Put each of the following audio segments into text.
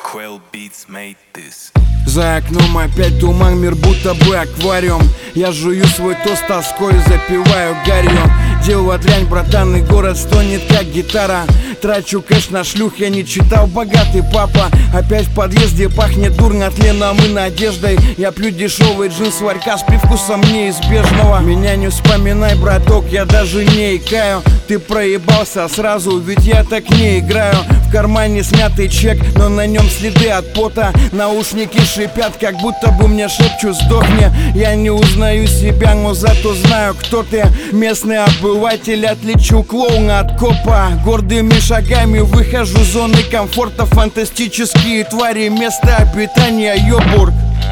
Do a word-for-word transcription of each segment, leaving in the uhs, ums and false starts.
Quell Beats made this. За окном опять туман, мир будто бы аквариум. Я жую свой тост тоской, запиваю гарью. Делаю дрянь, братан, и город стонет как гитара. Трачу кэш на шлюх, я не читал «Богатый папа». Опять в подъезде пахнет дурно тленом и надеждой. Я пью дешевый джин с ларька с привкусом неизбежного. Меня не вспоминай, браток, я даже не икаю. Ты проебался сразу, ведь я так не играю. В кармане смятый чек, но на нем следы от пота. Наушники шипят, как будто бы мне шепчут «сдохни». Я не узнаю себя, но зато знаю, кто ты. Местный обыватель, отличу клоуна от копа. Гордыми шагами выхожу из зоны комфорта. Фантастические твари, место обитания Йобург.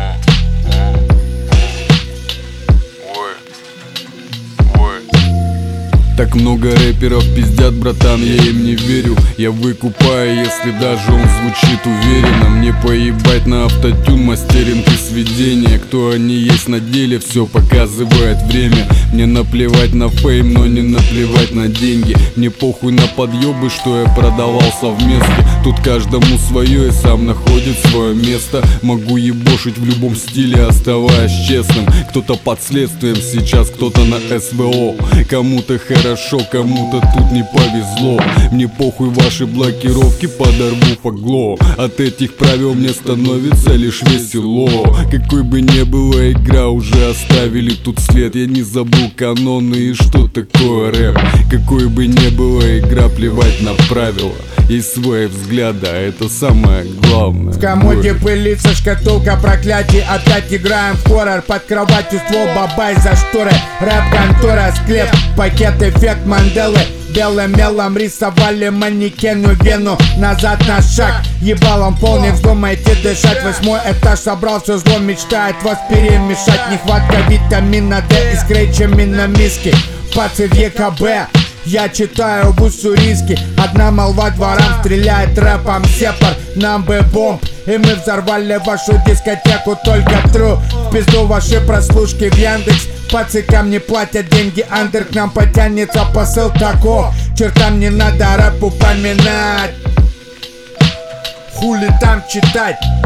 Так много рэперов пиздят, братан, я им не верю. Я выкупаю, если даже он звучит уверенно. Мне поебать на автотюн, мастеринг и сведения. Кто они есть на деле, все показывает время. Мне наплевать на фейм, но не наплевать на деньги. Мне похуй на подъебы, что я продавал совместно. Тут каждому свое и сам находит свое место. Могу ебошить в любом стиле, оставаясь честным. Кто-то под следствием сейчас, кто-то на эс вэ о. Кому-то хорошо, кому-то тут не повезло. Мне похуй ваши блокировки, подорву фагло. От этих правил мне становится лишь весело. Какой бы ни была игра, уже оставили тут след. Я не забыл каноны и что такое рэп. Какой бы ни была игра, плевать на правила. И свои взгляды, это самое главное. В комоде пылится шкатулка проклятий. Опять играем в хоррор. Под кроватью ствол, бабай за шторы. Рэп-контора, склеп, пакет, эффект Манделы. Белым мелом рисовали манекену вену. Назад на шаг, ебалом полный, вздумайте дышать. Восьмой этаж, собрал все зло, мечтает вас перемешать. Нехватка витамина D из крейчами миски. Пацы в е ка бэ. Я читаю в уссурийске. Одна молва дворам стреляет рэпом сепар. Нам бы бомб, и мы взорвали вашу дискотеку. Только тру, в пизду ваши прослушки в Яндекс. Пацикам не платят деньги, андер к нам потянется посыл таков. Чертам не надо рэп упоминать. Хули там читать?